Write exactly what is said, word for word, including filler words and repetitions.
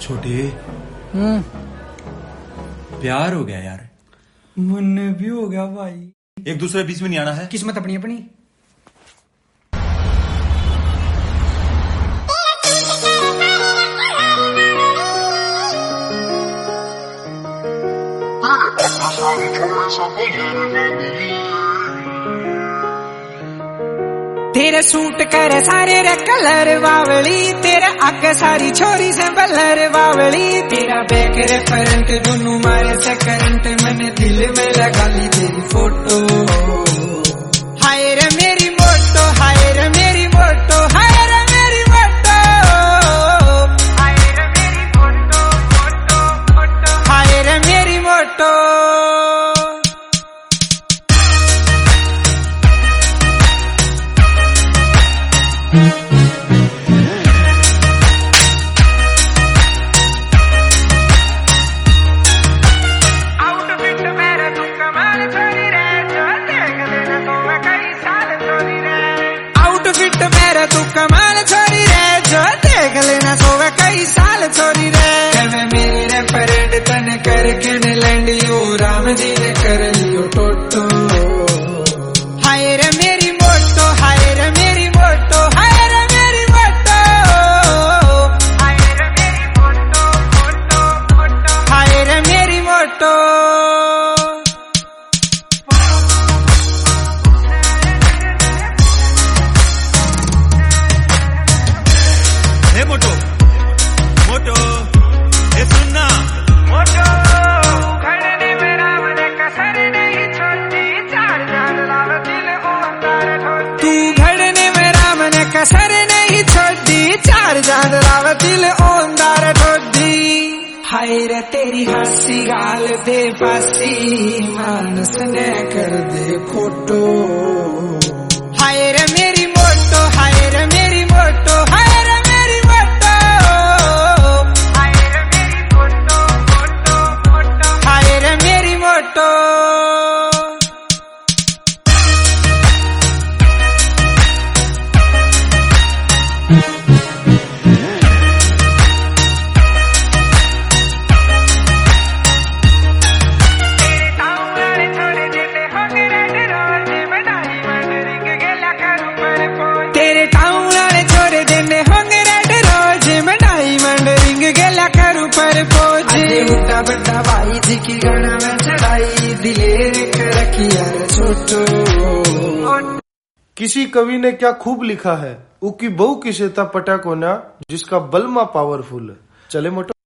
छोटे हम्म प्यार हो गया यार। मन भी हो गया भाई। एक दूसरे बीच में नहीं आना है। किस्मत अपनी अपनी। तेरे सूट करे सारे रे कलर बावली, तेरे आगे सारी छोरी से बलर बावली, तेरा बैक रे करंट दोनों मारे से करंट, मैंने दिल में लगा ली तेरी फोटो। हाय रे मेरी मोटो, हाय रे मेरी मोटो, हाय रे मेरी मोटो, हाय रे मेरी मोटो मोटो मोटो, हाय रे मेरी मोटो। आउटफिट मेरा तू कमाल छोरी रे, जो देख लेना सोवे कई साल छोरी रे। मैं मेरी रे परेड तने करके ने लैंडियो, राम जी ने कर लियो टोटो। हाय रे मेरी मोटो, हाय रे मेरी मोटो, हाय रे मेरी मोटो, हाय रे मेरी मोटो मोटो मोटो, हाय रे मेरी मोटो। मोटो मोटो ए सुनना मोटो, खड़ने में राम ने कसर नहीं छोड़ी, चार चांद लाव दिल ओंदार ठोड़ी। तू घड़ने में राम ने कसर नहीं छोड़ी, चार चांद लाव दिल ओंदार ठोड़ी। हाय रे तेरी हंसी गाल दे पासी, मानस ने कर दे खोटो। हाय रे मेरी मोटो, हाय रे मेरी मोटो, हाय रे मेरी मोटो, हाय रे मेरी मोटो मोटो मोटो, हाय रे मेरी मोटो। तेरे टाउन छोरे देने होंगे रेड रोज, मैं डायमंड रिंग गेला करूं पर पोज। उठा बड़ा भाई जी की गाना में चढ़ाई, दिलेर कर रखी यार छोटो। किसी कवि ने क्या खूब लिखा है, उकी बहु किसेता पटा कोना, जिसका बलमा पावरफुल है। चले मोटो।